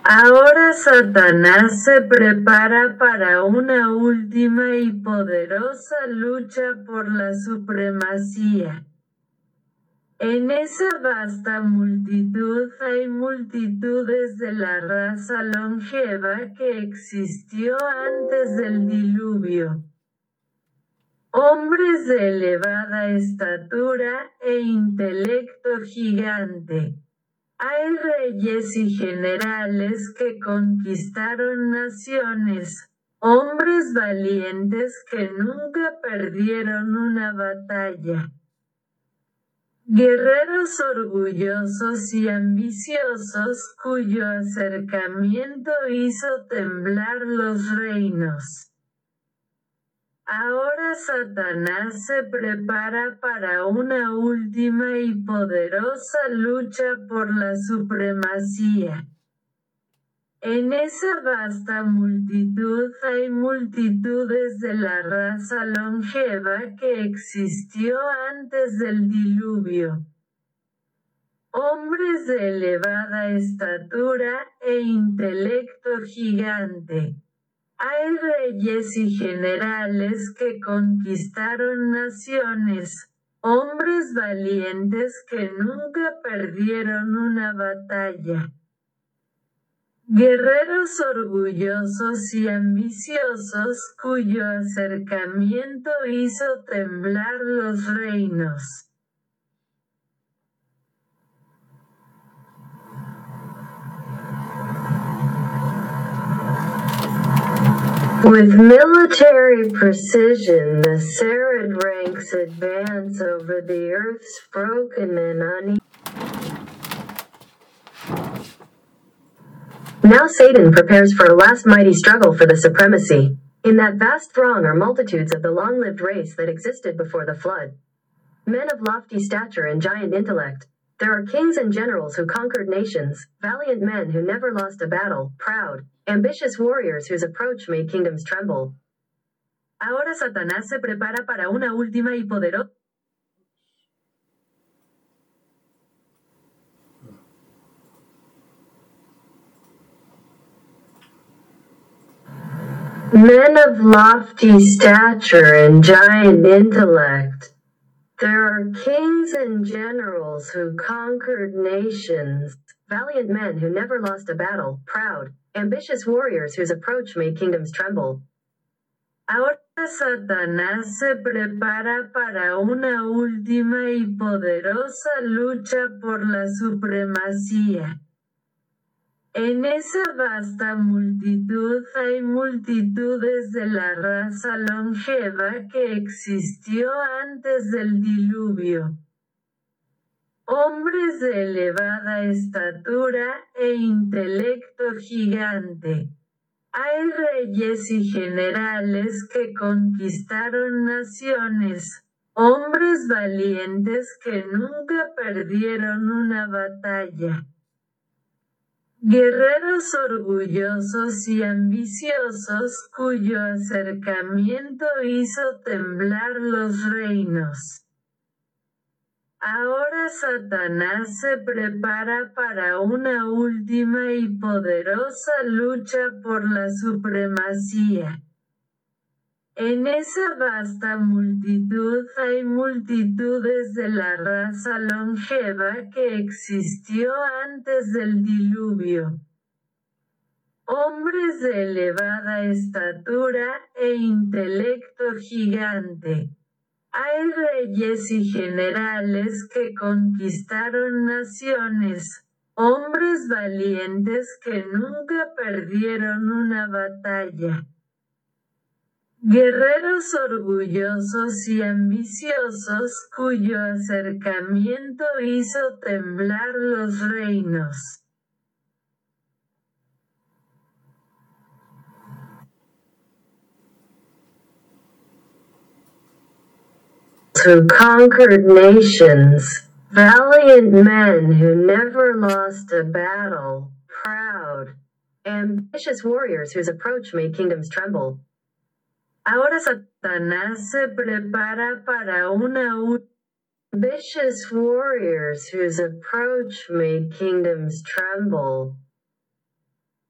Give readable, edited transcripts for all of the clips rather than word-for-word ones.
Ahora Satanás se prepara para una última y poderosa lucha por la supremacía. En esa vasta multitud hay multitudes de la raza longeva que existió antes del diluvio. Hombres de elevada estatura e intelecto gigante. Hay reyes y generales que conquistaron naciones, hombres valientes que nunca perdieron una batalla. Guerreros orgullosos y ambiciosos cuyo acercamiento hizo temblar los reinos. Ahora Satanás se prepara para una última y poderosa lucha por la supremacía. En esa vasta multitud hay multitudes de la raza longeva que existió antes del diluvio. Hombres de elevada estatura e intelecto gigante. Hay reyes y generales que conquistaron naciones, hombres valientes que nunca perdieron una batalla. Guerreros orgullosos y ambiciosos cuyo acercamiento hizo temblar los reinos. With military precision, the Sarad ranks advance over the earth's broken and uneven. Now Satan prepares for a last mighty struggle for the supremacy. In that vast throng are multitudes of the long-lived race that existed before the flood. Men of lofty stature and giant intellect. There are kings and generals who conquered nations, valiant men who never lost a battle, proud, ambitious warriors whose approach made kingdoms tremble. Ahora Satanás se prepara para una última y poderosa. Men of lofty stature and giant intellect. There are kings and generals who conquered nations, valiant men who never lost a battle, proud, ambitious warriors whose approach made kingdoms tremble. Ahora Satanás se prepara para una última y poderosa lucha por la supremacía. En esa vasta multitud hay multitudes de la raza longeva que existió antes del diluvio. Hombres de elevada estatura e intelecto gigante. Hay reyes y generales que conquistaron naciones, hombres valientes que nunca perdieron una batalla. Guerreros orgullosos y ambiciosos cuyo acercamiento hizo temblar los reinos. Ahora Satanás se prepara para una última y poderosa lucha por la supremacía. En esa vasta multitud hay multitudes de la raza longeva que existió antes del diluvio. Hombres de elevada estatura e intelecto gigante. Hay reyes y generales que conquistaron naciones, hombres valientes que nunca perdieron una batalla. Guerreros orgullosos y ambiciosos cuyo acercamiento hizo temblar los reinos. Who conquered nations, valiant men who never lost a battle, proud, ambitious warriors whose approach made kingdoms tremble. Ahora Satanás se prepara para una ambitious warriors whose approach made kingdoms tremble.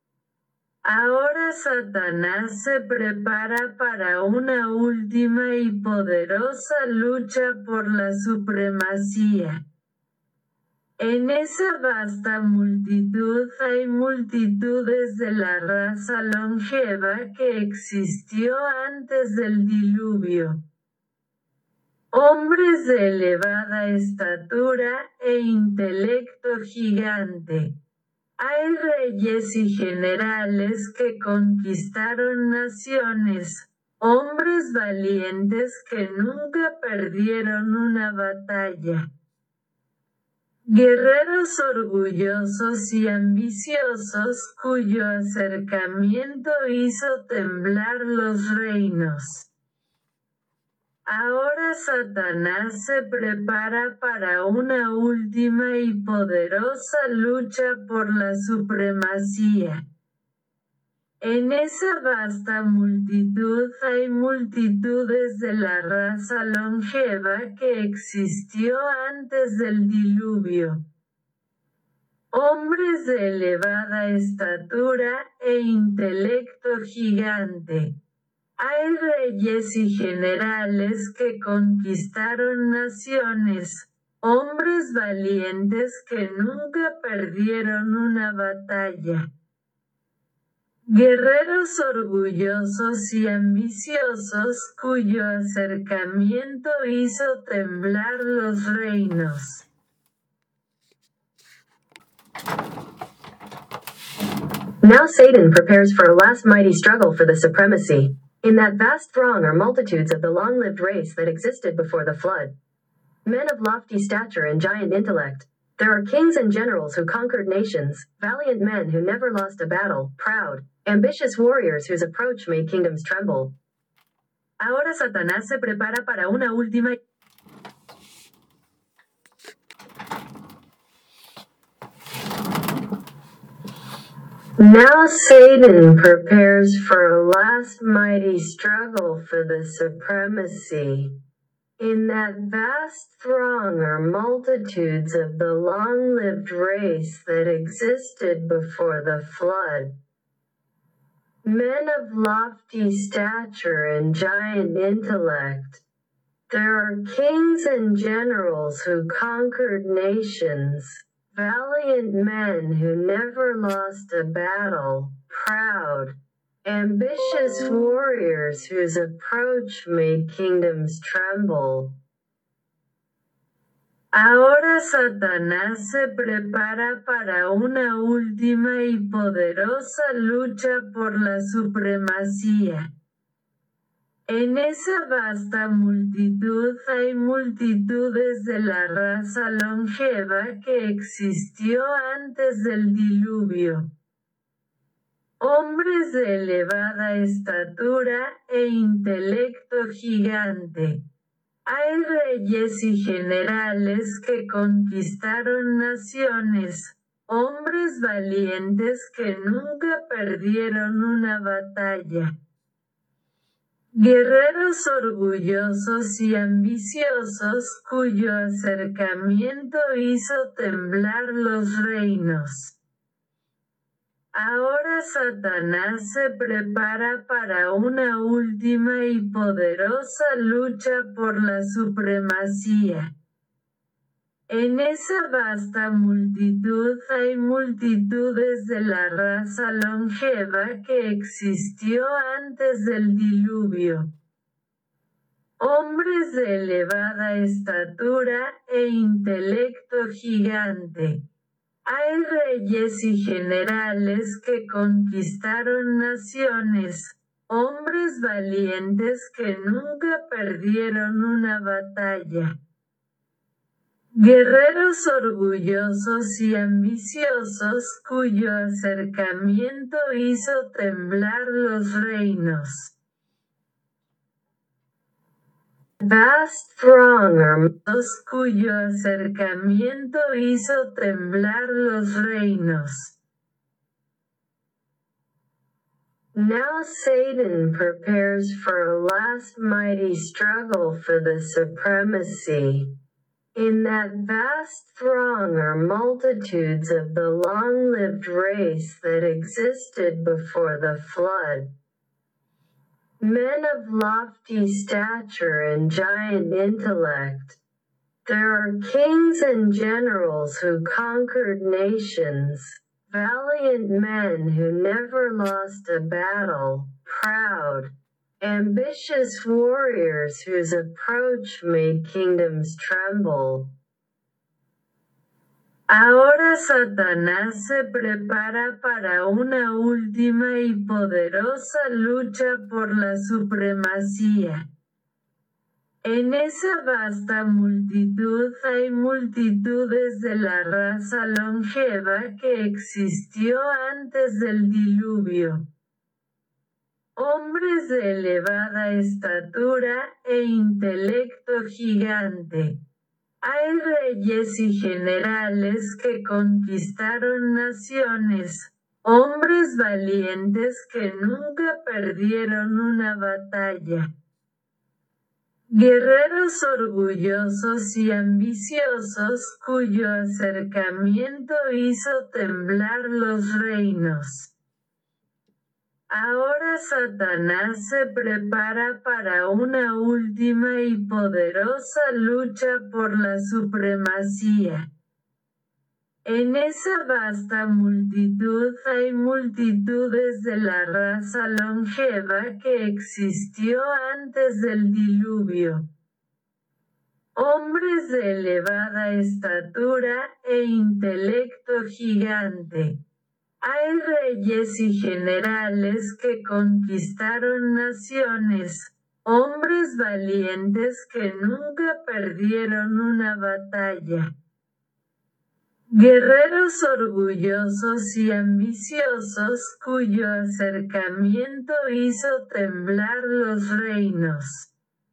Ahora Satanás se prepara para una última y poderosa lucha por la supremacía. En esa vasta multitud hay multitudes de la raza longeva que existió antes del diluvio. Hombres de elevada estatura e intelecto gigante. Hay reyes y generales que conquistaron naciones, hombres valientes que nunca perdieron una batalla. Guerreros orgullosos y ambiciosos cuyo acercamiento hizo temblar los reinos. Ahora Satanás se prepara para una última y poderosa lucha por la supremacía. En esa vasta multitud hay multitudes de la raza longeva que existió antes del diluvio. Hombres de elevada estatura e intelecto gigante. Hay reyes y generales que conquistaron naciones, hombres valientes que nunca perdieron una batalla. Guerreros orgullosos y ambiciosos cuyo acercamiento hizo temblar los reinos. Now Satan prepares for a last mighty struggle for the supremacy. In that vast throng are multitudes of the long-lived race that existed before the flood. Men of lofty stature and giant intellect. There are kings and generals who conquered nations, valiant men who never lost a battle, proud, ambitious warriors whose approach made kingdoms tremble. Ahora Satanás se prepara para una última. Now Satan prepares for a last mighty struggle for the supremacy. In that vast throng are multitudes of the long-lived race that existed before the flood. Men of lofty stature and giant intellect. There are kings and generals who conquered nations, valiant men who never lost a battle, proud, ambitious warriors whose approach made kingdoms tremble. Ahora Satanás se prepara para una última y poderosa lucha por la supremacía. En esa vasta multitud hay multitudes de la raza longeva que existió antes del diluvio. Hombres de elevada estatura e intelecto gigante. Hay reyes y generales que conquistaron naciones, hombres valientes que nunca perdieron una batalla. Guerreros orgullosos y ambiciosos cuyo acercamiento hizo temblar los reinos. Ahora Satanás se prepara para una última y poderosa lucha por la supremacía. En esa vasta multitud hay multitudes de la raza longeva que existió antes del diluvio. Hombres de elevada estatura e intelecto gigante. Hay reyes y generales que conquistaron naciones, hombres valientes que nunca perdieron una batalla. Guerreros orgullosos y ambiciosos cuyo acercamiento hizo temblar los reinos. Vast throng are those cuyo acercamiento hizo temblar los reinos. Now Satan prepares for a last mighty struggle for the supremacy. In that vast throng are multitudes of the long-lived race that existed before the flood. Men of lofty stature and giant intellect. There are kings and generals who conquered nations, valiant men who never lost a battle, proud, ambitious warriors whose approach made kingdoms tremble. Ahora Satanás se prepara para una última y poderosa lucha por la supremacía. En esa vasta multitud hay multitudes de la raza longeva que existió antes del diluvio. Hombres de elevada estatura e intelecto gigante. Hay reyes y generales que conquistaron naciones, hombres valientes que nunca perdieron una batalla. Guerreros orgullosos y ambiciosos cuyo acercamiento hizo temblar los reinos. Ahora Satanás se prepara para una última y poderosa lucha por la supremacía. En esa vasta multitud hay multitudes de la raza longeva que existió antes del diluvio. Hombres de elevada estatura e intelecto gigante. Hay reyes y generales que conquistaron naciones, hombres valientes que nunca perdieron una batalla. Guerreros orgullosos y ambiciosos cuyo acercamiento hizo temblar los reinos.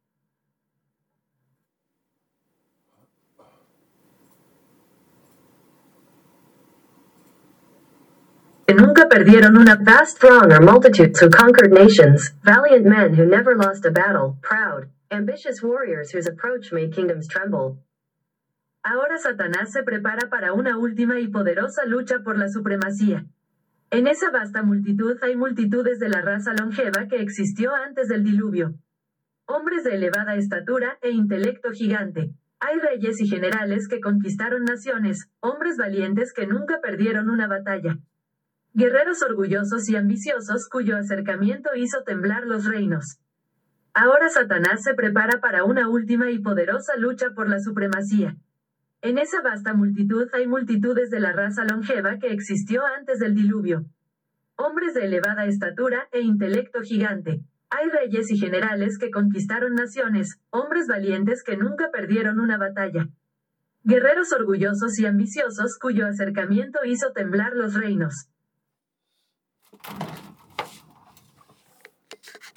Que nunca perdieron una vast throng or multitudes who conquered nations, valiant men who never lost a battle, proud, ambitious warriors whose approach made kingdoms tremble. Ahora Satanás se prepara para una última y poderosa lucha por la supremacía. En esa vasta multitud hay multitudes de la raza longeva que existió antes del diluvio. Hombres de elevada estatura e intelecto gigante. Hay reyes y generales que conquistaron naciones, hombres valientes que nunca perdieron una batalla. Guerreros orgullosos y ambiciosos cuyo acercamiento hizo temblar los reinos. Ahora Satanás se prepara para una última y poderosa lucha por la supremacía. En esa vasta multitud hay multitudes de la raza longeva que existió antes del diluvio. Hombres de elevada estatura e intelecto gigante. Hay reyes y generales que conquistaron naciones, hombres valientes que nunca perdieron una batalla. Guerreros orgullosos y ambiciosos cuyo acercamiento hizo temblar los reinos.